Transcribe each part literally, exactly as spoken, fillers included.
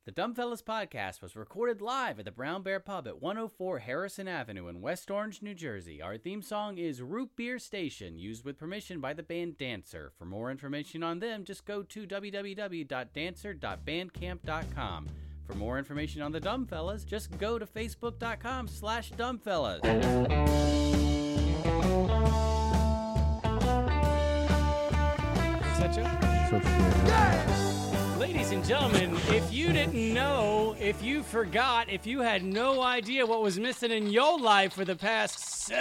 The Dumbfellas podcast was recorded live at the Brown Bear Pub at one oh four Harrison Avenue in West Orange, New Jersey. Our theme song is Root Beer Station, used with permission by the band Dancer. For more information on them, just go to w w w dot dancer dot bandcamp dot com. For more information on the Dumbfellas, just go to facebook dot com slash Dumbfellas. Is that you? So scary. Ladies and gentlemen, if you didn't know, if you forgot, if you had no idea what was missing in your life for the past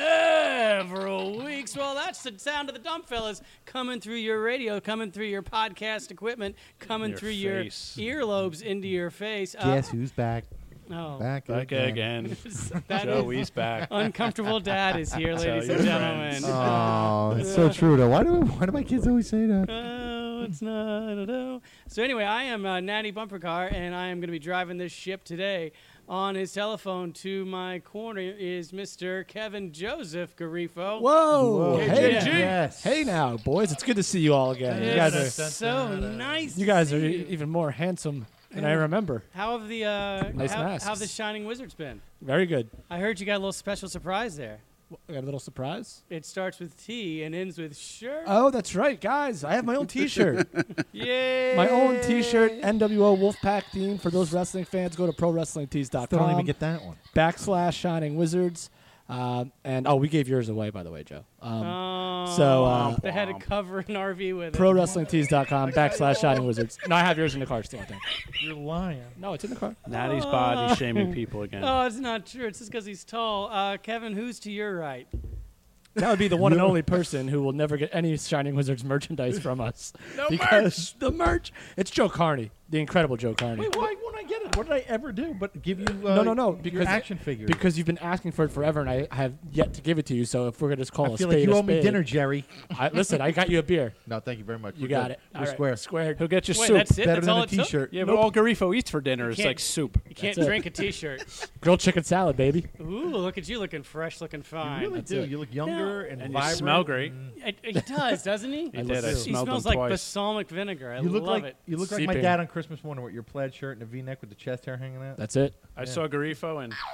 several weeks, well, that's the sound of the Dumbfellas coming through your radio, coming through your podcast equipment, coming Your through face. your earlobes into your face. Uh, Guess who's back? oh, Back, Back again. that Joey's is, back. Uncomfortable Dad is here, Tell ladies your and gentlemen. friends. Oh, it's so true. Though. Why do why do my kids always say that? Oh, it's not. I don't know. So anyway, I am uh, Natty Bumper Car, and I am going to be driving this ship today. On his telephone to my corner is Mister Kevin Joseph Garifo. Whoa! Whoa. Hey, K J G. Yes. hey now, boys! It's good to see you all again. You guys It's are so nice. you to guys are see e- you. even more handsome than I Yeah. remember. How have the uh, Nice how, masks. how have the Shining Wizards been? Very good. I heard you got a little special surprise there. I got a little surprise. It starts with T and ends with shirt. Oh, that's right, guys! I have my own T-shirt. Yay! My own T-shirt, N W O Wolfpack theme for those wrestling fans. Go to pro wrestling tees dot Still don't even com get that one. backslash Shining Wizards. Um, and oh, we gave yours away, by the way, Joe. Um, Oh, so, uh, they had to cover an R V with pro it. wrestling tees dot com backslash Shining Wizards. No, I have yours in the car still, I think. You're lying. No, it's in the car. Natty's body shaming people again. Oh, it's not true. It's just because he's tall. Uh, Kevin, who's to your right? That would be the one and only person who will never get any Shining Wizards merchandise from us. No because the merch. It's Joe Carney, the incredible Joe Carney. Wait, why won't I get it? What did I ever do but give you uh, No, no, no, your because- action figures? Because you've been asking for it forever, and I have yet to give it to you. So if we're gonna just call I a feel spade like you a owe me spade- dinner, Jerry. I, listen, I got you a beer. No, thank you very much. You We're got good. it. We're All right, square. Squared. He'll get you Wait, soup. that's it? Better That's than all a it took? T-shirt. Yeah, but all Garifo eats for dinner is can't- like soup. You can't That's it. drink a T-shirt. Grilled chicken salad, baby. Ooh, look at you looking fresh, looking You fine. really That's do. it. You look younger and, And you vibrant. smell great. and It, it does, doesn't he? He I did. look I good. He smelled smells them like twice. balsamic vinegar. I You look love like it. you look like my Seeping. dad on Christmas morning with your plaid shirt and a V-neck with the chest hair hanging out. That's it. I saw Garifo, and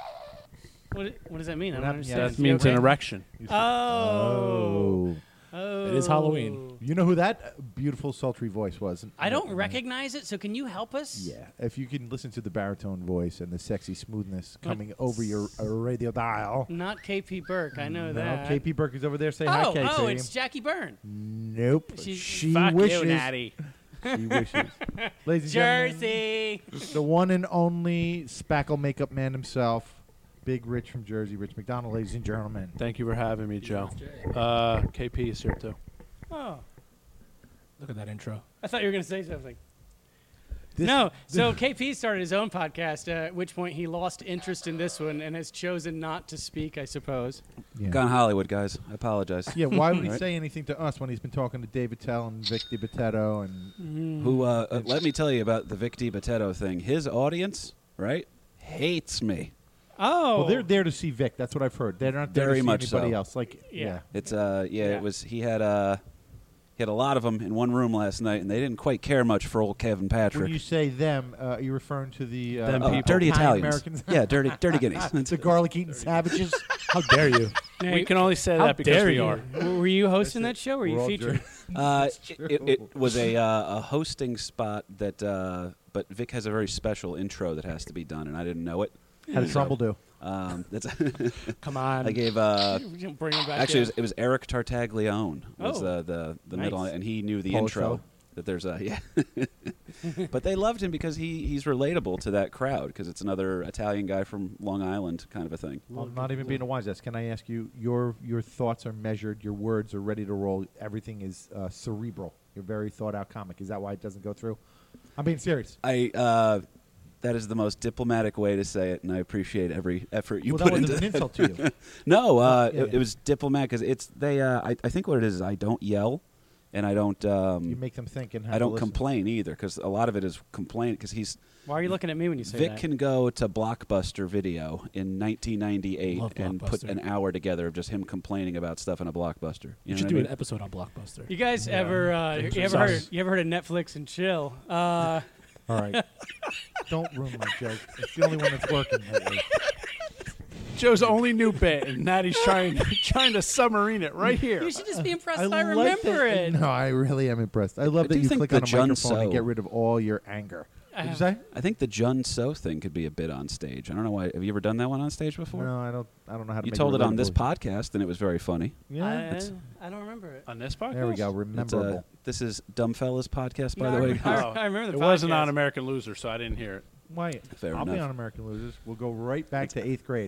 What, what does that mean? I What don't happened? Yeah, understand. that Is he means an okay? erection. Oh. Oh. It is Halloween. You know who that beautiful, sultry voice was? I don't recognize it, so can you help us? Yeah, if you can listen to the baritone voice and the sexy smoothness What? coming over your uh, radio dial. Not K P Burke. I know no, that. K P Burke is over there. Say hi, Oh, K P. oh, it's Jackie Byrne. Nope. She's- she Fuck wishes. you, Natty. She wishes. Ladies and gentlemen, Jersey. the one and only spackle makeup man himself, Big Rich from Jersey, Rich McDonald. Ladies and gentlemen. Thank you for having me, Joe. Uh, K P is here too. Oh, Look at that intro. I thought you were going to say something. This- No, so K P started his own podcast, uh, at which point he lost interest in this one and has chosen not to speak, I suppose. Yeah. Gone Hollywood, guys. I apologize. Yeah, why would he Right. say anything to us when he's been talking to David Tell and Vic DiBitetto and Who? Uh, uh, let me tell you about the Vic DiBitetto thing. His audience, right, hates me. Oh. well, they're there to see Vic. That's what I've heard. They're not there Very to see much anybody so. else. Like, Yeah. yeah. It's uh, yeah, Yeah. it was. He had uh, he had a lot of them in one room last night, and they didn't quite care much for old Kevin Patrick. When you say them, uh, are you referring to the uh, Them Oh, people. dirty Italian Italians. Americans? Yeah, dirty, dirty guineas. the garlic-eating savages. How dare you? Now, We can only say How that because dare we you. are. w- were you hosting that show or were We're you all featured? jerk- Uh, It's it, it, true. it was a uh, a hosting spot that, uh, but Vic has a very special intro that has to be done, and I didn't know it. How did Trumbull do? Um, that's Come on. I gave. Uh, Bring him back Actually, it in. was, it was Eric Tartaglione was Oh. uh, the the Nice. middle, and he knew the Polish intro. fellow. That there's a yeah, but they loved him because he he's relatable to that crowd because it's another Italian guy from Long Island kind of a thing. Well, not even being a wise ass. Can I ask you? Your your thoughts are measured. Your words are ready to roll. Everything is uh, cerebral. You're a very thought out comic. Is that why it doesn't go through? I'm being serious. I uh, that is the most diplomatic way to say it, and I appreciate every effort you well, put that into wasn't an that. insult to you. No, uh, Yeah, it, yeah. it was diplomatic because it's they. Uh, I, I think what it is is I don't yell, and I don't. Um, You make them think and have I to don't listen. complain either because a lot of it is complaint because he's Why are you looking at me when you say Vic that? can go to Blockbuster Video in nineteen ninety-eight Love and put Blockbuster. an hour together of just him complaining about stuff in a Blockbuster. You, You know should what do I an mean? episode on Blockbuster. You guys ever uh, you ever Sorry. heard you ever heard of Netflix and chill? Uh, All right. Don't ruin my joke. It's the only one that's working lately. Joe's only new bit, and Natty's trying trying to submarine it right here. You should just be impressed I I, like remember that- it. No, I really am impressed. I love I that do you think click the on a Jun microphone and So- get rid of all your anger. What'd you say? I think the Jun So thing could be a bit on stage. I don't know why. Have you ever done that one on stage before? No, I don't. I don't know how to. You make told it on this relatable. podcast, and it was very funny. Yeah. I, I don't remember it. On this podcast? There we go. It's, Rememberable. uh, this is Dumb Fellas podcast, by No, the I way. I, Oh, I remember the It wasn't podcast. on American Loser, so I didn't hear it. Why? Fair I'll be enough. on American Losers. We'll go right back to eighth grade.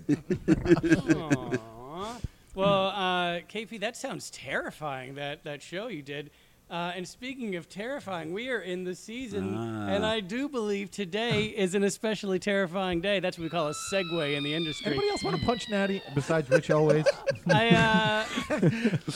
Aw. Well, uh, K P, that sounds terrifying, that, that show you did. Uh, and speaking of terrifying, we are in the season, Ah. and I do believe today is an especially terrifying day. That's what we call a segue in the industry. Anybody else want to punch Natty besides Rich always? I, uh,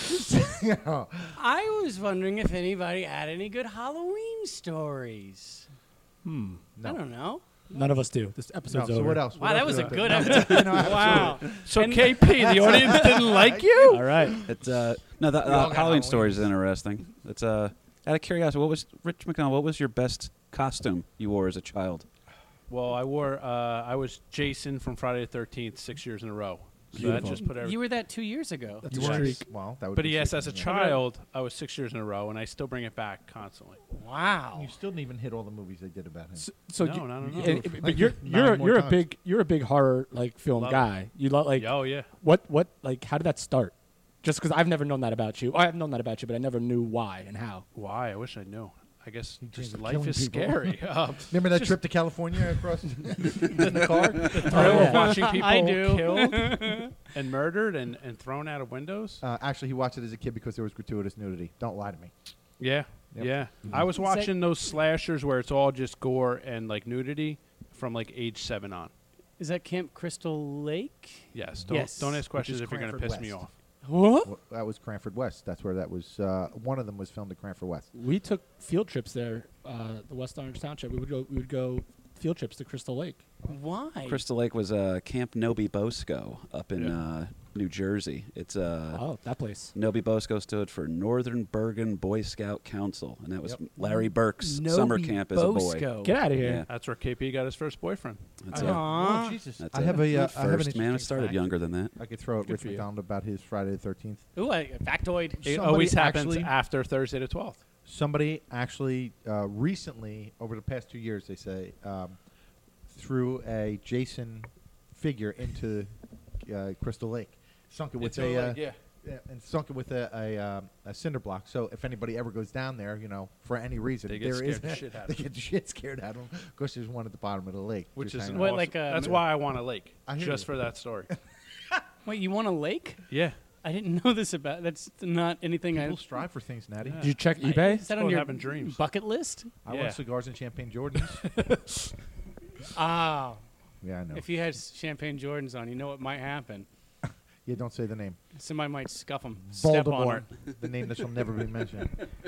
Yeah. I was wondering if anybody had any good Halloween stories. Hmm. I don't know. None of us do. This No, episode's so over. what else? Wow, What that else was a do we good have to- episode. No, absolutely. Wow. So And- K P, the audience didn't like you. All right. It's uh, no, the We all uh, got Halloween Halloweens. story is interesting. It's uh, out of curiosity, what was Rich McDonald? What was your best costume you wore as a child? Well, I wore. Uh, I was Jason from Friday the thirteenth six years in a row. So that Beautiful. just put everything. You were that two years ago. That's You a weren't. streak. Well, that would But be yes, streaking, as a yeah. child, I was six years in a row, and I still bring it back constantly. Wow. You still didn't even hit all the movies they did about him. So, so No, you- no, no, no. and- Like but you're nine you're more you're a times. big you're a big horror like film Love guy. You love like oh yeah. what what like how did that start? Just because I've never known that about you. I've known that about you, but I never knew why and how. Why? I wish I knew. I guess dreams just of life killing is people. scary. Uh, Remember that trip to California across in the car? thrill of watching people I do. killed and murdered and, and thrown out of windows. Uh, actually, he watched it as a kid because there was gratuitous nudity. Don't lie to me. Yeah, Yep. yeah. I was Is that- watching those slashers where it's all just gore and like nudity from like age seven on. Is that Camp Crystal Lake? Yes. Don't Yes. don't ask Which questions is if you're going to Cranford piss me West. off. What? Well, that was Cranford West. That's where that was. Uh, one of them was filmed at Cranford West. We took field trips there, uh, the West Orange Township. We would go we would go field trips to Crystal Lake. Why? Crystal Lake was uh, Camp Nobi Bosco up in Yeah. uh, New Jersey. It's uh, oh, that place. Nobi Bosco stood for Northern Bergen Boy Scout Council, and that was Yep. Larry Burke's Nobi summer camp as a boy. Bosco. Get out of here. Yeah. That's where K P got his first boyfriend. That's, I uh, have- Aw. oh, Jesus. that's I have a. Uh, not I have an first, man. It interesting started fact. younger than that. I could throw at Good Rich for you. McDonald about his Friday the thirteenth. Ooh, a factoid. It Somebody always happens actually- after Thursday the twelfth. Somebody actually uh, recently, over the past two years, they say, um, threw a Jason figure into uh, Crystal Lake, sunk it with a, uh, yeah. yeah, and sunk it with a a, um, a cinder block. So if anybody ever goes down there, you know, for any reason, They get there is scared the shit out of they them. get the shit scared out of them because there's one at the bottom of the lake, Which just is hanging an What, out. awesome- like a- That's why I want a lake, I hear just you. for that story. Wait, you want a lake? Yeah. I didn't know this about. That's not anything People I. strive for things, Natty. Yeah. Did you check I- eBay? Is that on called your having dreams. bucket list? I Yeah. want cigars and champagne Jordans. Ah, Yeah, I know. if you had champagne Jordans on, you know what might happen. Yeah, don't say the name. Somebody might scuff them. Step on Voldemort, 'em. the name that shall never be mentioned.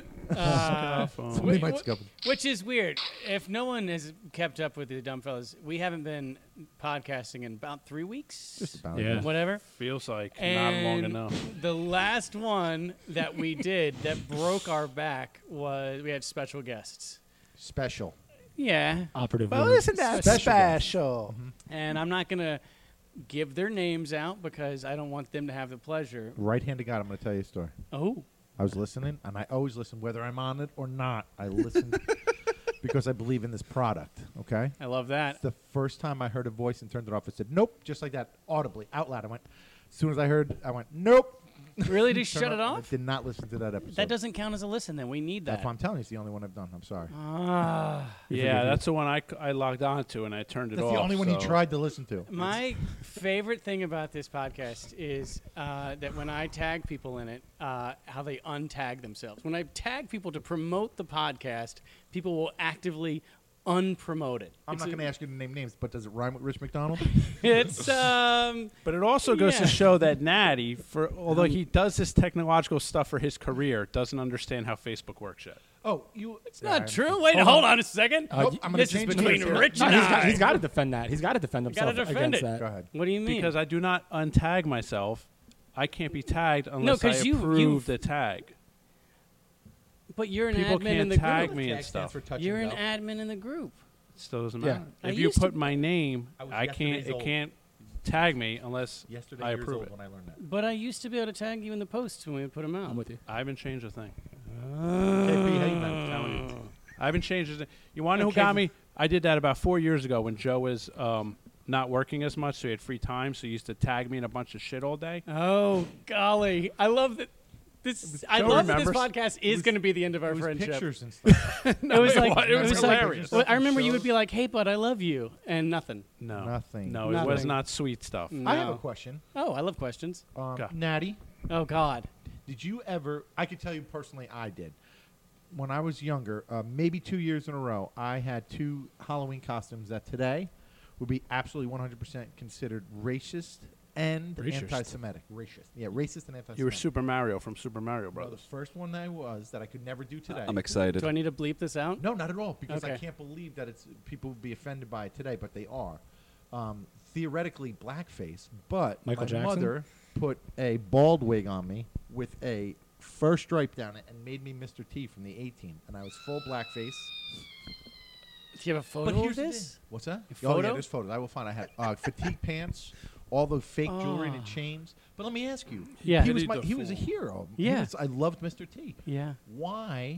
Uh, Somebody Wait, might wh- scuff 'em. Which is weird. If no one has kept up with the dumb fellas, we haven't been podcasting in about three weeks. Just about. Yeah. Whatever. Feels like And not long enough. the last one that we did that broke our back was we had special guests. Special. Yeah. Operative. Well, word. isn't that Special. special? And I'm not going to give their names out because I don't want them to have the pleasure. Right hand to God, I'm going to tell you a story. Oh. I was listening, and I always listen, whether I'm on it or not. I listen because I believe in this product. Okay. I love that. The first time I heard a voice and turned it off, I said, "Nope," just like that, audibly, out loud. I went. As soon as I heard, I went, "Nope." Really? Just Turn shut it and I off? did not listen to that episode. That doesn't count as a listen then. We need That's that. what I'm telling you. It's the only one I've done. I'm sorry. Ah. Yeah, that's the one I, c- I logged on to and I turned it That's off. the only one he so- tried to listen to. My favorite thing about this podcast is uh, that when I tag people in it, uh, how they untag themselves. When I tag people to promote the podcast, people will actively unpromote it. I'm It's not a- going to ask you to name names, but does it rhyme with Rich McDonald? It's um, But it also goes Yeah. to show that Natty, for although he does this technological stuff for his career, doesn't understand how Facebook works yet. oh, you. it's not true. Wait, hold on a second. Uh, Nope, y- I'm going this to is change between the names. Rich No, and he's got, I. he's got to defend that. He's got to defend himself gotta defend against it. that. Go ahead. What do you mean? Because I do not untag myself, I can't be tagged unless 'cause I you- approve you- the tag. but you're an People admin in can't the tag group. me and Tag stands stuff. for touch You're an and go. admin in the group. Still doesn't Yeah. matter. I If you used to- put my name, I was I can't. yesterday's It old. can't tag me unless Yesterday I years approve old it. when I learned that. But I used to be able to tag you in the posts when we would put them out. I'm with you. I haven't changed a thing. K P, how you been? I'm telling you. I haven't changed it. You want to know who Okay. got me? I did that about four years ago when Joe was um, not working as much, so he had free time. So he used to tag me in a bunch of shit all day. Oh golly, I love that. This I Joe love that this remembers. podcast is was- going to be the end of our It was friendship. pictures and stuff. It was it like wa- it was like- hilarious. well, I remember you would Shows. be like, "Hey, bud, I love you," and nothing. No, Nothing. No, it was Nothing. not sweet stuff. I have No. a question. Oh, I love questions. Um, Go. Natty, Oh God. did you ever? I could tell you personally, I did. When I was younger, uh, maybe two years in a row, I had two Halloween costumes that today would be absolutely one hundred percent considered racist and Racist. anti-Semitic. Racist, yeah, racist and anti-Semitic. You were Super Mario from Super Mario No, the Brothers. first one I was that I could never do today. I'm excited. Do I need to bleep this out? No, not at all, because I Okay. can't believe that it's people would be offended by it today, but they are. Um, theoretically, blackface, but Michael my Jackson? mother put a bald wig on me with a fur stripe down it and made me Mister T from the A-Team, and I was full blackface. Do you have a photo But of here's the this? thing. What's that? A Oh, yeah, photo? there's photos. I will find. I had uh, fatigue pants, all the fake jewelry and Oh. chains. But let me ask you. Yeah. he was Pity my, the he was a fool. hero. He Yeah. was- I loved Mister T. Yeah. Why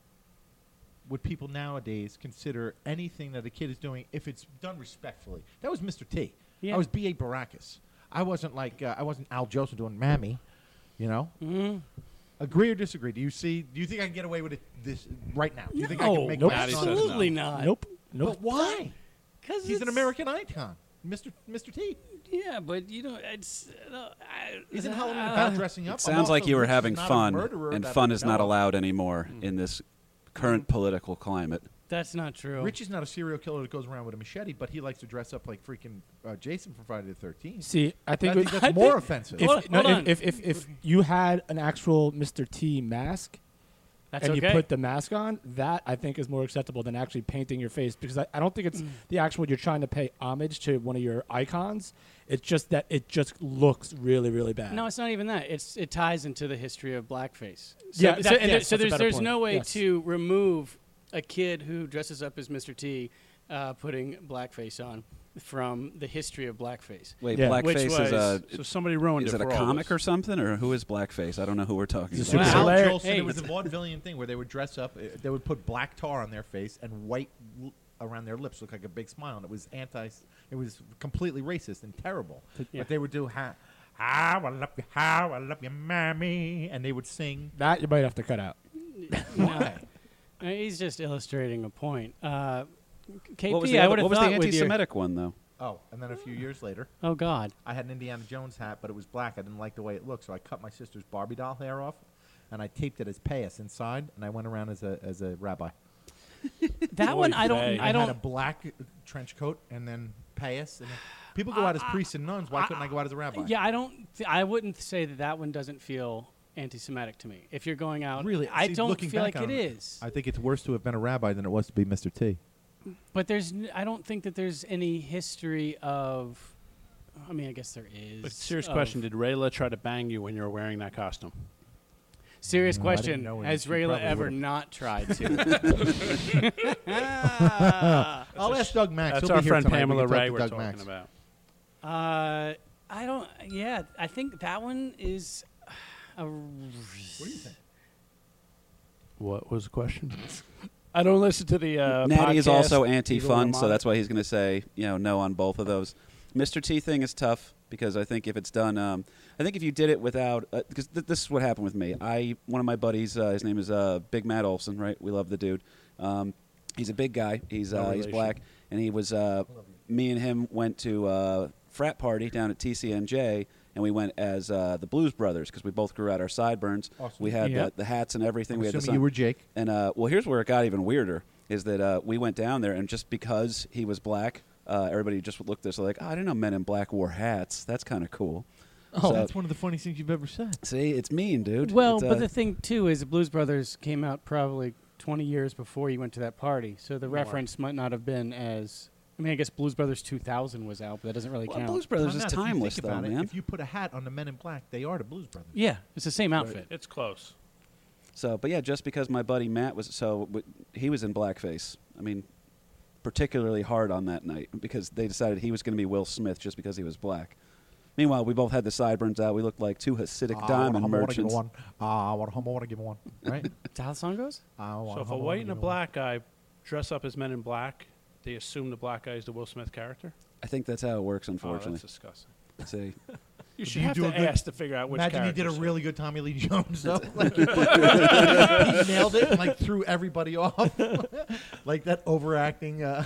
would people nowadays consider anything that a kid is doing if it's done respectfully? That was Mister T. Yeah. I was B A Baracus. I wasn't like uh, I wasn't Al Joseph doing Mammy, you know. Mm-hmm. Agree or disagree? Do you see? Do you think I can get away with it this right now? Do you think I No, can make nope. my Natty son- says no. absolutely not. Nope. Nope. But why? Because He's an American icon, Mister Mister T. Yeah, but you know, it's. Uh, I, Isn't Halloween uh, about dressing up? It sounds like you were having fun, and fun is not allowed. allowed anymore in this current political climate. That's not true. Rich is not a serial killer that goes around with a machete, but he likes to dress up like freaking uh, Jason from Friday the thirteenth. See, I I think, think it- that's I more think- offensive. if, Hold- no, hold on. if, if, if, if you had an actual Mister T mask That's and okay. you put the mask on, that I think is more acceptable than actually painting your face, because I, I don't think it's the actual you're trying to pay homage to one of your icons. It's just that it just looks really, really bad. No, it's not even that. It's it ties into the history of blackface. So, Yeah, so, that- and there- yes, so that's a there's better there's point. no way Yes. to remove a kid who dresses up as Mister T, uh, putting blackface on from the history of blackface. Wait, Yeah. Which blackface is was- a So somebody ruined is it it a for all of comic us. or something, or who is blackface? I don't know who we're talking It's about. a Well, super Al hilarious- Jolson, Hey. it was a vaudevillian thing where they would dress up. uh, They would put black tar on their face and white l- around their lips, look like a big smile, and it was anti. It was completely racist and terrible. Yeah. But they would do how, how I love you, how I love you, mommy, and they would sing. That you might have to cut out. Why? Uh, He's just illustrating a point. Uh, K P, What was the, I other- would have what was thought the with your- anti-Semitic one though? Oh, and then a few years later, Oh God. I had an Indiana Jones hat, but it was black. I didn't like the way it looked, so I cut my sister's Barbie doll hair off, and I taped it as payas inside, and I went around as a as a rabbi. That one I don't. Oy vey. I had a don't. black uh, trench coat and then payas. And then people go out as priests and nuns. Why couldn't I go out as a rabbi? Yeah, I don't. Th- I wouldn't say that that one doesn't feel anti-Semitic to me. If you're going out, Really, I see, don't looking feel back like on it it, is. I think it's worse to have been a rabbi than it was to be Mister T. But there's. n- I don't think that there's any history of. I mean, I guess there is. But serious of- question: Did Rayla try to bang you when you were wearing that costume? Serious No, I didn't question: know it. Has She Rayla probably ever would've. not tried to? I'll ask Doug Max. That's He'll our be here friend tonight. We Pamela can talk Ray to we're Doug talking Max. about. uh, I don't. Yeah, I think that one is. A, What do you think? What was the question? I don't listen to the uh, Natty is podcast, also Eagle anti-fun, Ramada. so that's why he's going to say, you know, no on both of those. Mister T thing is tough because I think if it's done, um, I think if you did it without, uh, because th- this is what happened with me. I one of my buddies, uh, his name is uh, Big Matt Olson, right? We love the dude. Um, he's a big guy. He's No uh, he's relation. black, and he was. Uh, me and him went to a frat party down at T C N J, and we went as uh, the Blues Brothers because we both grew out our sideburns. Awesome. We had Yeah. the, the hats and everything. I'm we had the assuming sun- you were Jake. and uh, well, here's where it got even weirder: is that uh, we went down there, and just because he was black, uh, everybody just looked at us like, "Oh, I didn't know men in black wore hats. That's kind of cool." Oh, So- that's one of the funniest things you've ever said. See, it's mean, dude. well, It's, but uh, the thing too is, the Blues Brothers came out probably twenty years before you went to that party, so the More. reference might not have been as. I mean, I guess Blues Brothers two thousand was out, but that doesn't really well, count. Blues Brothers Time is out, if you timeless, think though, about it, man. If you put a hat on the Men in Black, they are the Blues Brothers. Yeah, it's the same outfit. It's close. So, but yeah, just because my buddy Matt was so w- he was in blackface. I mean, particularly hard on that night because they decided he was going to be Will Smith just because he was black. Meanwhile, we both had the sideburns out. We looked like two Hasidic Ah, diamond I want to give merchants. one. Ah, I want to give one. Right? Is that how the song goes? I wanna- So if I a wanna white give and a one. black guy dress up as Men in Black, they assume the black guy is the Will Smith character? I think that's how it works, Oh, unfortunately. that's disgusting. See, You Do should you have do to a good- ask to figure out which Imagine he did a characters. really good Tommy Lee Jones, though. Like, he nailed it and like threw everybody off. Like that overacting. Uh,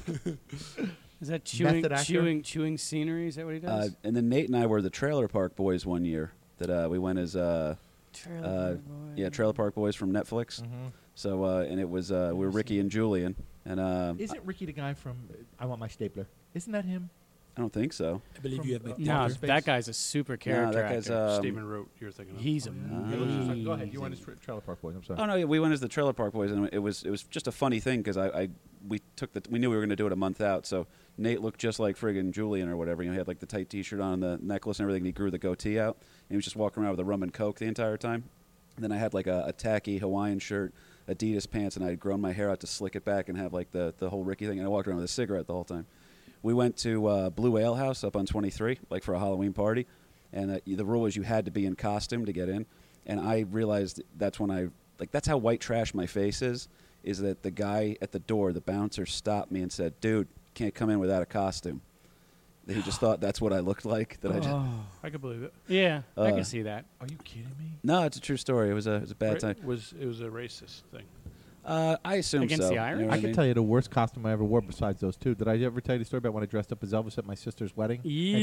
Is that chewing, Method actor? chewing, chewing scenery? Is that what he uh, does? and then Nate and I were the Trailer Park Boys one year. That uh, we went as uh, Trailer uh, Park Boy. yeah Trailer Park Boys from Netflix. mm-hmm. So uh, and it was uh, we were Ricky and Julian, and uh, Isn't Ricky the guy from I Want My Stapler? Isn't that him? I don't think so. I believe From, you have uh, my No, Outer daughter. Space? that guy's a super character that guy's, actor. uh, Um, Stephen Root, you're thinking of. He's Uh, He looks just like, go ahead. amazing. You went as tra- Trailer Park Boys. I'm sorry. Oh no, yeah, we went as the Trailer Park Boys, and it was it was just a funny thing because I, I we took the we knew we were going to do it a month out, so Nate looked just like friggin' Julian or whatever. You know, he had like the tight T-shirt on, and the necklace and everything. And he grew the goatee out, and he was just walking around with a rum and coke the entire time. And then I had like a, a tacky Hawaiian shirt, Adidas pants, and I had grown my hair out to slick it back and have like the the whole Ricky thing. And I walked around with a cigarette the whole time. We went to uh, Blue Ale House up on twenty-three, like for a Halloween party, and uh, the rule was you had to be in costume to get in. And I realized that's when I like that's how white trash my face is. Is that the guy at the door, the bouncer, stopped me and said, "Dude, can't come in without a costume." He just thought that's what I looked like. That I just Oh. I could believe it. Yeah, I Uh, can see that. Are you kidding me? no, it's a true story. It was a it was a bad Ra- time. Was it was a racist thing? Uh, I assume Against so. the you know Irish? what I I can mean? tell you the worst costume I ever wore besides those two. Did I ever tell you the story about when I dressed up as Elvis at my sister's wedding?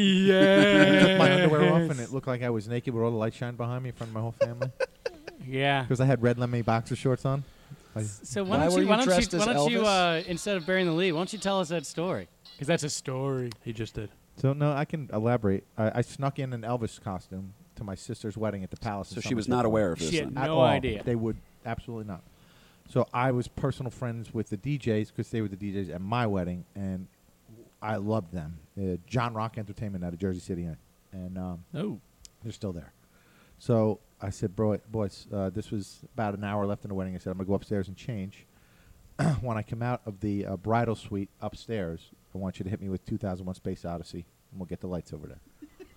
Yeah. I took my underwear off and it looked like I was naked with all the light shined behind me in front of my whole family Yeah. because I had red lemon boxer shorts on. I, So Why why don't were you you why don't dressed you as why don't you Elvis? uh, instead of burying the lead, why don't you tell us that story? Because that's a story. He just did. so no, I can elaborate. I, I snuck in an Elvis costume to my sister's wedding at the palace. in So she was Somerset not Falls. aware of this. She had then. At no all. idea. They would absolutely not. So I was personal friends with the D Js because they were the D Js at my wedding, and I loved them. Uh, John Rock Entertainment out of Jersey City, and um, Oh. they're still there. So I said, bro, boys, uh, this was about an hour left in the wedding. I said, I'm going to go upstairs and change. When I come out of the uh, bridal suite upstairs, I want you to hit me with two thousand one Space Odyssey, and we'll get the lights over there.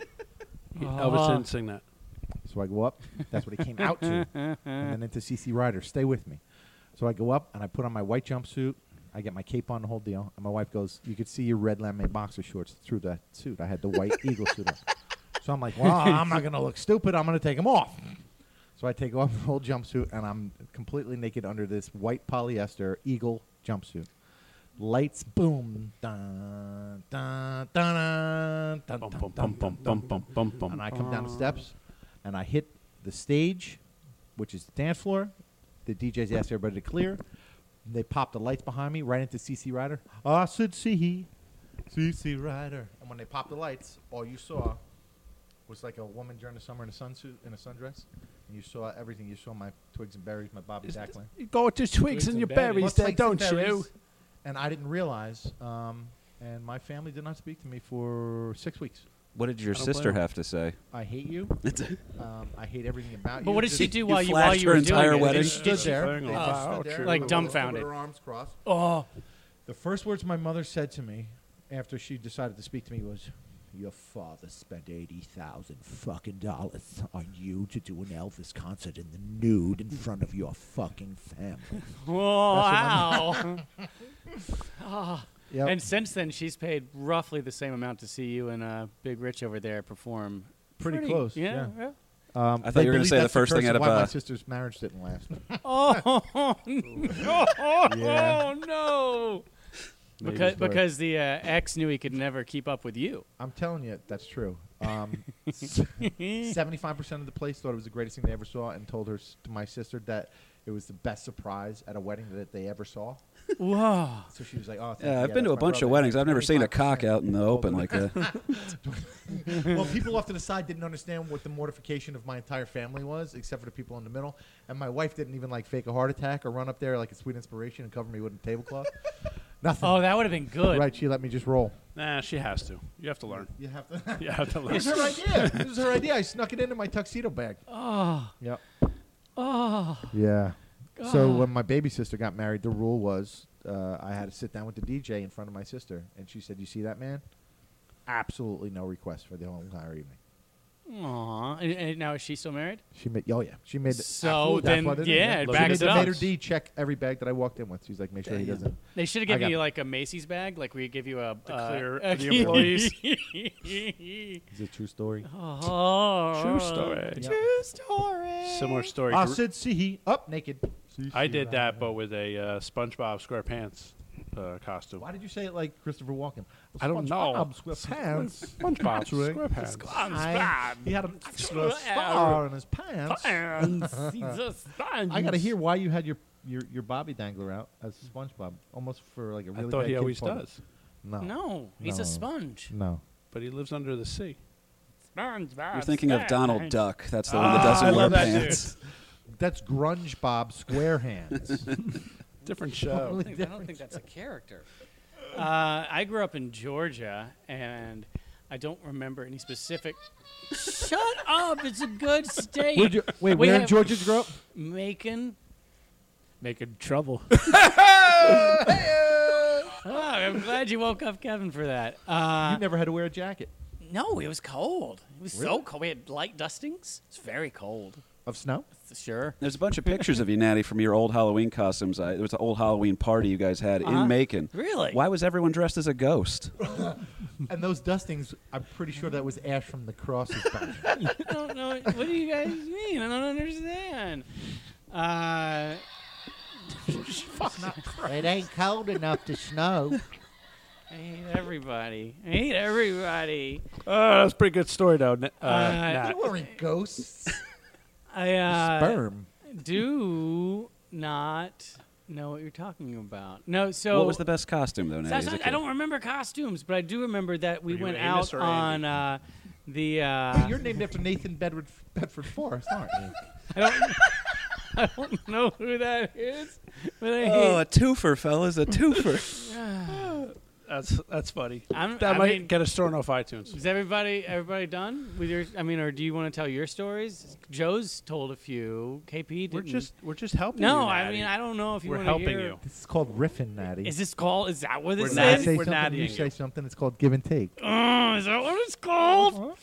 He- Uh, Elvis didn't sing that. So I go up. That's what he came out to. And then into C C Rider. Stay with me. So I go up, and I put on my white jumpsuit. I get my cape on, the whole deal. And my wife goes, you could see your red laminated boxer shorts through that suit. I had the white eagle suit on. So I'm like, well, I'm not going to look stupid. I'm going to take them off. So I take off the whole jumpsuit, and I'm completely naked under this white polyester eagle jumpsuit. Lights, boom. Dun, dun, dun, dun, dun, Bum, dun, bum, dun, bum, bum, dun, bum, bum, bum, bum. and I come down the steps, and I hit the stage, which is the dance floor. The D Js asked everybody to clear. They popped the lights behind me right into C C Rider. I said, see, C C Rider. And when they popped the lights, all you saw was like a woman during the summer in a sunsuit, in a sundress. And you saw everything. You saw my twigs and berries, my Bobby Dackland. You go to twigs Twigs and and your berries. berries Well, there, twigs don't and you? berries. And I didn't realize. Um, and my family did not speak to me for six weeks. What did your I don't sister blame him. have to say? I hate you. um, I hate everything about you. But what did Just- she do You while you while flashed you her were entire doing it? wedding? Did They she- stood there. Thing They on just fire. stood there Like with- dumbfounded. with her arms crossed. Oh. The first words my mother said to me after she decided to speak to me was, "Your father spent eighty thousand fucking dollars on you to do an Elvis concert in the nude in front of your fucking family." Wow. Ah. Yep. And since then, she's paid roughly the same amount to see you and uh, Big Rich over there perform. Pretty close, Yeah. yeah. yeah. Um, I thought they you were gonna believe say the that's first curse thing out of, why my uh, sister's marriage didn't last. Oh no! Yeah. no! Maybe Because story. because the uh, ex knew he could never keep up with you. I'm telling you, that's true. Um, Seventy-five percent of the place thought it was the greatest thing they ever saw, and told her s- to my sister that it was the best surprise at a wedding that they ever saw. Whoa! So she was like, "Oh, thank Yeah, you. I've been to a that's my bunch of brother." weddings. I've never seen a twenty-five cock percent out in the told open them. like that. Well, people off to the side didn't understand what the mortification of my entire family was, except for the people in the middle. And my wife didn't even like fake a heart attack or run up there like a sweet inspiration and cover me with a tablecloth. Nothing. Oh, that would have been good. Right? She let me just roll. Nah, she has to. You have to learn. You have to. You have to learn. It was her idea. It was her idea. I snuck it into my tuxedo bag. Oh, Yep. oh. Yeah. So God. when my baby sister got married, the rule was uh, I had to sit down with the D J in front of my sister, and she said, "You see that man? Absolutely no request for the whole entire evening." Aw. And, and now is she still married? She made, oh yeah, she made. So absolutely, that's then, what it is, yeah, it She backs made, it the- up. made her D check every bag that I walked in with. She's like, make sure he Damn. doesn't. They should have I given got- you like a Macy's bag, like we give you a To uh, clear a the employees. Is it a true story? Oh, True story. Yeah. True story. Similar story. I Gr- said, see, up naked. I did that, but with a uh, SpongeBob SquarePants uh, costume. Why did you say it like Christopher Walken? I don't know. SpongeBob SquarePants. SpongeBob Trick. SquarePants. I- He had a extra star in his pants. I gotta hear why you had your, your, your Bobby Dangler out as SpongeBob, almost for like a really. I thought bad he kid's always party. does, No, No, he's No. a sponge. no. but he lives under the sea. SpongeBob. You're thinking of Donald SpongeBob. Duck. That's the one that Ah, doesn't I wear love that pants. That's Grunge Bob Square Hands. Different I show. don't think, I don't think that's a character. Uh, I grew up in Georgia, and I don't remember any specific. Shut up! It's a good state. Where'd you, wait, We where in have- Georgia did you grow up? Macon. Making trouble. Oh, I'm glad you woke up Kevin for that. Uh, you never had to wear a jacket no, it was cold. It was so Really? cold. We had light dustings. It's very cold. of snow. Sure. There's a bunch of pictures of you, Natty, from your old Halloween costumes. I, it was an old Halloween party you guys had Uh-huh. in Macon. Really? Why was everyone dressed as a ghost? And those dustings, I'm pretty sure that was ash from the crosses. back. I don't know. What do you guys mean? I don't understand. Uh, It ain't cold enough to snow. I hate everybody. I hate everybody. Oh, that's a pretty good story, though. N- Uh, Uh, Nat. You weren't ghosts. I uh, Sperm. do not know what you're talking about. No, so what was the best costume, though, Natty? That's as a not- I kid? don't remember costumes, but I do remember that we Were you went Amos out or on Andy? uh, the. Uh, You're named after Nathan Bedford, Bedford Forrest, aren't you? I don't. I don't know who that is, but I Oh, hate. a twofer, fellas, a twofer. That's that's funny. I'm, That I might mean, get a store off iTunes. is everybody everybody done with your? I mean, or do you want to tell your stories? Joe's told a few. K P didn't. We're just we're just helping. No, you, I Natty. mean I don't know if you We're want helping hear. you. This is called riffing, Natty. Is this called? Is that what We're this I natty- is? say we're something, you nattying say you. something. It's called give and take. Oh, is that what it's called?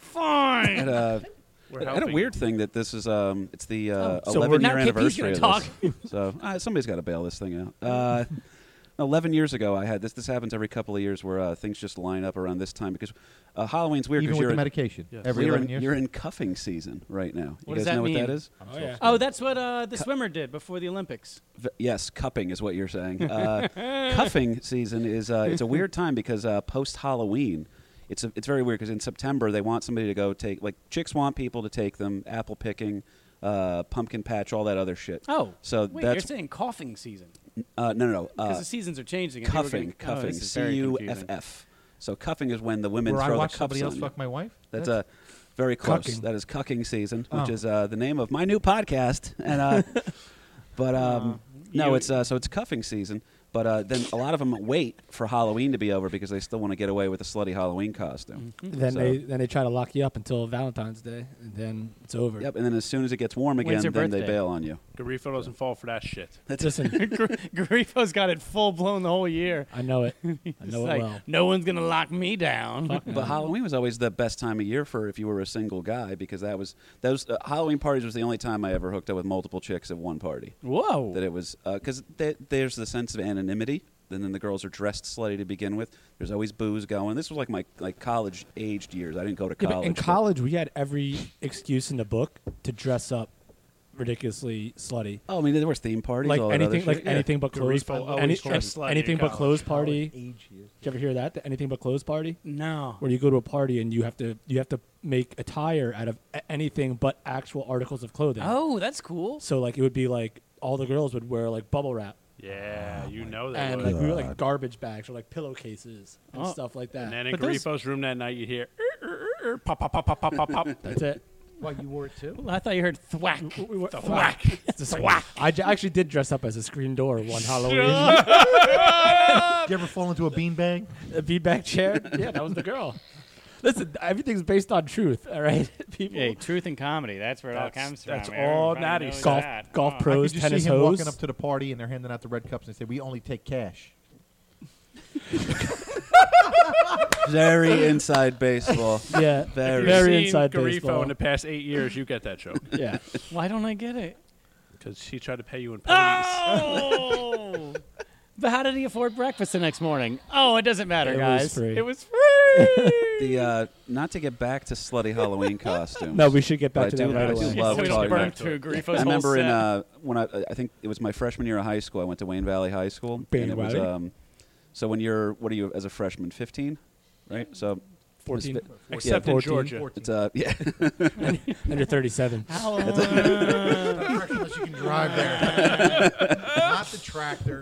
Fine. And, uh, We're I had a helping weird thing that this is um, it's the uh, Oh, so eleven we're- year now K P's anniversary gonna of this. So uh, somebody's got to bail this thing out. Uh, eleven years ago, I had this. This happens every couple of years where uh, things just line up around this time because uh, Halloween's weird Even because with you're the in, medication. Yes. Every you're, eleven in, years. you're in cuffing season right now. What you does guys that know mean? what that is? Oh, yeah. Oh, that's what uh, the swimmer did before the Olympics. V- yes, cupping is what you're saying. Uh, cuffing season is uh, it's a weird time because uh, post Halloween, it's a, it's very weird because in September they want somebody to go take like chicks want people to take them apple picking, uh, pumpkin patch, all that other shit. Oh, So wait, you're that's saying coughing season uh, no no no because uh, the seasons are changing. and people are cuffing getting- oh, cuffing this is C very U F confusing. F. So cuffing is when the women Where I throw the watch cuffs somebody else on you. fuck my wife. That's a very close. Cucking. That is cucking season, which Oh. is uh, the name of my new podcast. And uh, but um, no, you- it's uh, so it's cuffing season. But uh, then a lot of them wait for Halloween to be over because they still want to get away with a slutty Halloween costume. Then So- they then they try to lock you up until Valentine's Day, and then it's over. Yep, and then as soon as it gets warm again, When's then your they birthday? bail on you. Garifo doesn't fall for that shit. Listen, Garifo's got it full blown the whole year. I know it. I It's know it like, well. no one's gonna lock me down. But Halloween was always the best time of year for if you were a single guy because that was those uh, Halloween parties was the only time I ever hooked up with multiple chicks at one party. Whoa. That it was because th- there's the sense of anonymity. And then the girls are dressed slutty to begin with. There's always booze going. This was like my like college aged years. I didn't go to Yeah, college. but in but- college, we had every excuse in the book to dress up ridiculously slutty. Oh, I mean, there was theme parties. Like all that anything, other like shit. Yeah. anything but clothes. Garifo always Any, dressed slutty anything in but college. clothes party. Did Age years. you ever hear that? The anything but clothes party, No. where you go to a party and you have to you have to make attire out of a- anything but actual articles of clothing. Oh, that's cool. So like it would be like all the girls would wear like bubble wrap Yeah, you know that. and would. like we were like garbage bags or like pillowcases and Oh. stuff like and that. then in But those- Garifo's room that night, you'd hear "Er, er, er, er," pop, pop, pop, pop, pop, pop, pop. That's it. Why, you wore it too? Well, I thought you heard thwack. Thwack. It's a thwack. I j- actually did dress up as a screen door one Halloween. Did you ever fall into a beanbag? A beanbag chair. Yeah, that was the girl. Listen, everything's based on truth. All right, people. Hey, truth and comedy. That's where it all That's- comes from. that's all Everybody Natty knows said. golf, that. golf Oh. I pros, could just tennis see him hose. walking up to the party and they're handing out the red cups and say, "We only take cash." Very inside baseball. Yeah, Very. very Seen inside Garifo baseball. in the past eight years, you get that joke Yeah, Why don't I get it? because he tried to pay you in pennies. Oh! But how did he afford breakfast the next morning? Oh, it doesn't matter, It was guys. free. It was free. The uh, not to get back to slutty Halloween costumes. no, we should get But back I to do- that right I do away. love so talking burnt about through Grifo's I whole remember in set. uh, when I I think it was my freshman year of high school. I went to Wayne Valley High School. Wayne and it was, Valley? um, so when you're what are you as a freshman? Fifteen, right? So fourteen, it's fi- Except yeah, in fourteen. Georgia. it's uh yeah. and you're thirty-seven. How, uh, Unless you can drive there, not the tractor.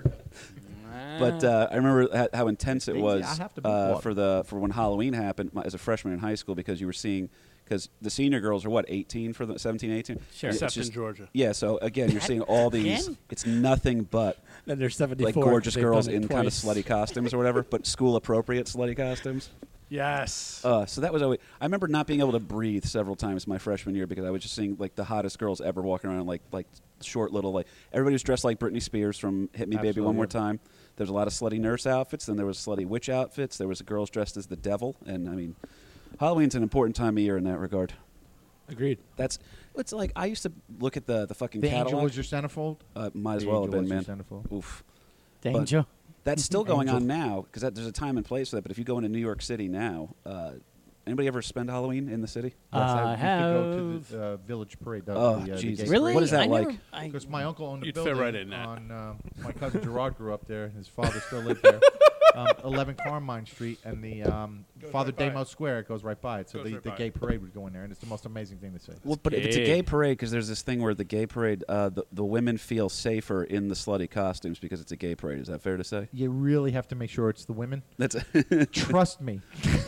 But uh, I remember ha- how intense it Daisy, was I have to be uh, water. for the for when Halloween happened my, as a freshman in high school because you were seeing because the senior girls are what eighteen for the seventeen, eighteen. Sure. It's Except just- in Georgia. Yeah, so again, you're seeing all these. Again? It's nothing but Then there's seventy-four. like gorgeous 'cause they've girls done it in kind of twice. slutty costumes or whatever, but school appropriate slutty costumes. Yes. Uh, so that was always. I remember not being able to breathe several times my freshman year because I was just seeing like the hottest girls ever walking around like like short little like everybody was dressed like Britney Spears from Hit Me Baby Absolutely, One More yeah. Time. There's a lot of slutty nurse outfits. Then there was slutty witch outfits. There was girls dressed as the devil, and I mean, Halloween's an important time of year in that regard. Agreed. That's it's like I used to look at the the fucking The angel catalog. was your centerfold. uh, might as The well have angel been, was man. your centerfold. Oof. Danger. That's still going Angel. on now because there's a time and place for that. But if you go into New York City now, uh, anybody ever spend Halloween in the city? Yes, I I used to go to the uh, village parade. The, Oh, the, uh, the Jesus. gay Really? What is that I like? Never, I, Because my uncle owned a You'd fit building right in that. on uh, my cousin Gerard grew up there. And his father still lived there. Um, eleven Carmine Street and the um, Goes Father right by Damos Square goes right by it. So Goes the, right the by gay it. parade would go in there, and it's the most amazing thing to see. Well, but if it's a gay. gay parade, because there's this thing where the gay parade, uh, the, the women feel safer in the slutty costumes because it's a gay parade. Is that fair to say? You really have to make sure it's the women. That's Trust me,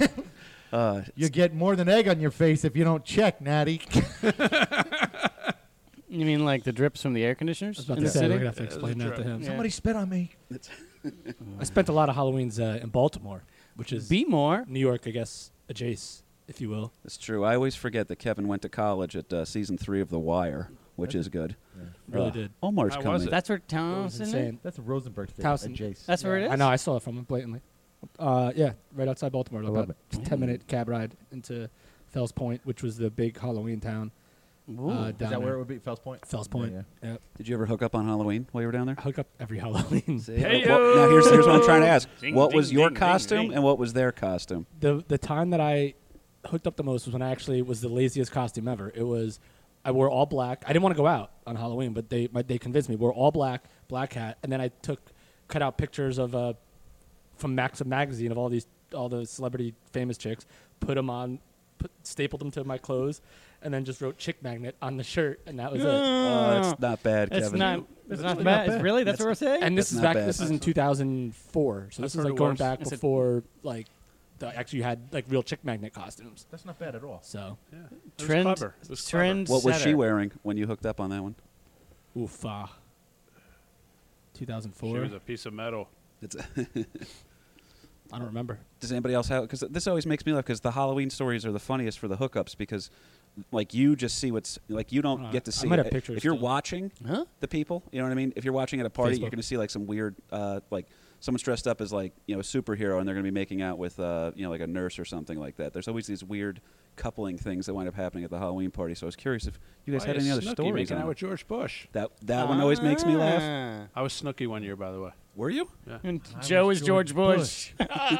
uh, you get more than egg on your face if you don't check, Natty. you mean like the drips from the air I conditioners was about in to the say, we're city? gonna have to Yeah, explain there's a that to trip. him. Yeah. Somebody spit on me. I spent a lot of Halloweens uh, in Baltimore, which is Be more. New York, I guess, adjacent, if you will. That's true. I always forget that Kevin went to college at uh, season three of The Wire, which is good. Really Uh, did. Omar's How coming. was it? That's where It was Townsend. insane. That's a Rosenberg thing. Towson. At Jace. That's where it is. I know. I saw it from him blatantly. Uh, yeah, right outside Baltimore. I About love a ten-minute cab ride into Fells Point, which was the big Halloween town. Ooh. Uh, Is down that where there. it would be? Fells Point. Fells Point. Yeah, Yeah. Did you ever hook up on Halloween while you were down there? I hook up every Halloween. See? Hey, Uh, what- now here's here's what I'm trying to ask. Ding, what ding, was your ding, ding, costume ding. and what was their costume? the the time that I hooked up the most was when I actually was the laziest costume ever. It was I wore all black. I didn't want to go out on Halloween, but they my, they convinced me. Wore all black, black hat, and then I took cut out pictures of uh from Maxim magazine of all these all the celebrity famous chicks, put them on, put stapled them to my clothes, and then just wrote "chick magnet" on the shirt, and that was it. Oh, that's not bad, That's Kevin. not. That's That's not really bad. not bad. Really, that's, what we're saying. And this That's is not back. bad. This is in two thousand four, so I've this is heard like it going worse. back I said- before like the, actually you had like real chick magnet costumes. That's not bad at all. So Yeah. It was Trend- clever. It was clever. trend- What was she Setter. wearing when you hooked up on that one? oof, uh, two thousand She four. was a piece of metal. It's, I don't remember. does anybody else have? Because this always makes me laugh. Because the Halloween stories are the funniest for the hookups. Because, like, you just see what's like you don't Uh, get to I see. might have it. pictures If you're still. watching Huh? the people, you know what I mean. If you're watching at a party, you're Facebook. going to see like some weird, uh, like someone's dressed up as like you know a superhero, and they're going to be making out with uh, you know like a nurse or something like that. There's always these weird coupling things that wind up happening at the Halloween party. So I was curious if you guys Why had is any other Snooki stories. making on out it. with George Bush. That that one always makes me laugh. Ah. I was Snooki one year, by the way. Were you? And I Joe was is George, George Bush.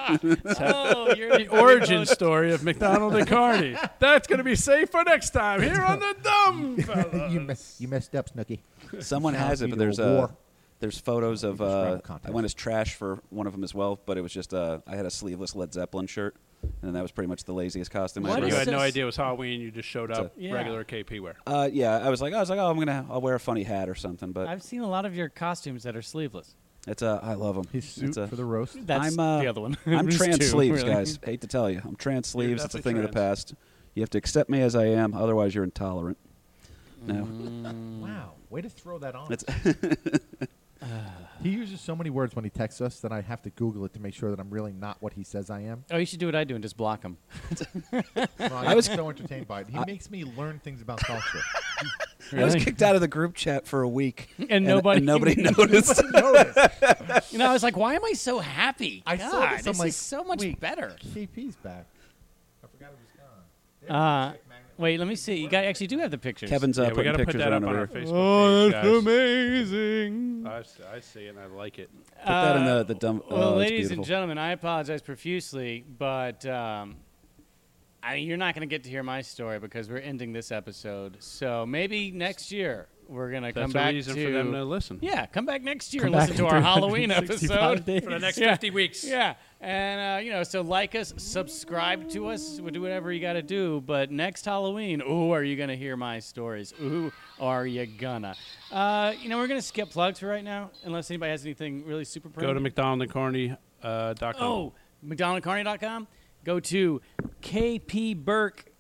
oh, you're The origin story of McDonald and Carney. That's going to be safe for next time here on the Dumb Fellas. you, mess, you messed up, Snooky. Someone Sounds has it, either but there's a uh, war. there's photos of. Describe Uh, the context. I went as trash for one of them as well, but it was just uh, I had a sleeveless Led Zeppelin shirt, and that was pretty much the laziest costume I What ever. You is had had. no this? idea it was Halloween. You just showed It's up a- Yeah. regular K P wear. Uh, yeah, I was like, I was like, oh, I'm gonna, I'll wear a funny hat or something. But I've seen a lot of your costumes that are sleeveless. it's uh, I love them. His suit a, for the roast. That's I'm, uh, the other one. I'm There's trans two, sleeves, really. guys. Hate to tell you, I'm trans sleeves. It's a thing definitely of the past. You have to accept me as I am, otherwise you're intolerant. No, Mm. Wow, way to throw that on. it's He uses so many words when he texts us that I have to Google it to make sure that I'm really not what he says I am. Oh, you should do what I do and just block him. Well, I was so entertained by it. He makes me learn things about culture. I was kicked out of the group chat for a week, And nobody- and nobody noticed. You know, I was like, why am I so happy? I God, saw this. I'm this like, is so much wait, better. K P's back. I forgot it was gone. Uh, wait, let me see. You got actually do have the pictures. Kevin's uh, Yeah, we putting got to put pictures that on up on over our here. Facebook Oh, page, that's guys. amazing. I, s- I see it and I like it. Put that in the the dumb. Well, oh, it's ladies and beautiful. gentlemen, I apologize profusely, but um, I, you're not going to get to hear my story because we're ending this episode. So maybe next year we're going to come That's back a reason to for them to listen. yeah, come back next year Come and back listen to in our Halloween three hundred sixty-five episode days. For the next Yeah. fifty weeks. Yeah, and uh, you know, so like us, subscribe to us, we'll do whatever you got to do. But next Halloween, ooh, are you gonna hear my stories? Ooh, are you gonna? Uh, you know, we're gonna skip plugs for right now, unless anybody has anything really super. Go to McDonald and Carney uh, dot com. Oh, mcdonald carney dot com. Go to K P Burke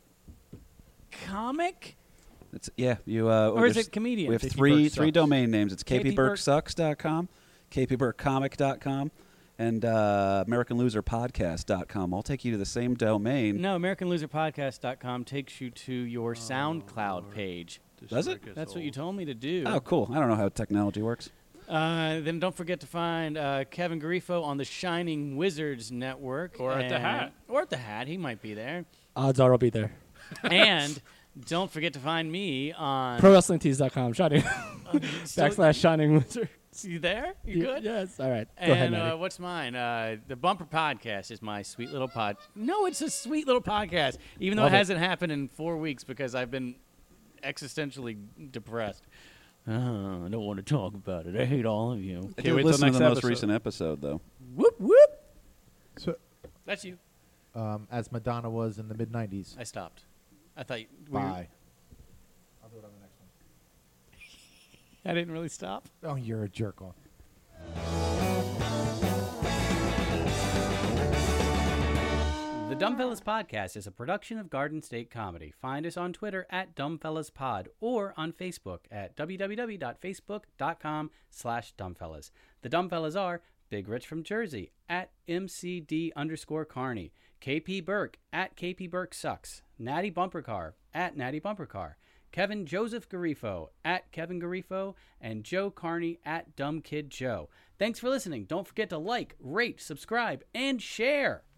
Comic, It's, yeah, you. Uh, or is there's- it comedian? We have K P three Burke three Sucks. domain names. It's K P k p burke sucks dot com, k p burke comic dot com, and uh, american loser podcast dot com. I'll take you to the same domain. No, american loser podcast dot com takes you to your SoundCloud page. Does it? That's what you told me to do. Oh, cool. I don't know how technology works. Uh, then don't forget to find uh, Kevin Garifo on the Shining Wizards Network. Or at the and- Hat. Or at the Hat. He might be there. Odds are I'll be there. And don't forget to find me on... Pro Wrestling Tees dot com. Shining. So- Backslash Shining Wizard. You there? You good? Yes. All right. Go And ahead, uh, Maddie. what's mine? Uh, the Bumper Podcast is my sweet little pod. No, it's a sweet little podcast, even though Love it it. hasn't happened in four weeks because I've been existentially depressed. Uh, I don't want to talk about it. I hate all of you. I Can't did wait till listen to next the most episode. recent episode, though. Whoop, whoop. So, That's you. um, as Madonna was in the mid nineties. I stopped. I thought you... were you- Bye. I'll do it on the next one. I didn't really stop. Oh, you're a jerk off. The Dumbfellas Podcast is a production of Garden State Comedy. Find us on Twitter at DumbfellasPod or on Facebook at www.facebook.com slash Dumbfellas. The Dumbfellas are Big Rich from Jersey at M C D underscore Carney, K P Burke at K P Burke Sucks, Natty Bumper Car at Natty Bumper Car, Kevin Joseph Garifo at Kevin Garifo, and Joe Carney at Dumb Kid Joe. Thanks for listening. Don't forget to like, rate, subscribe, and share.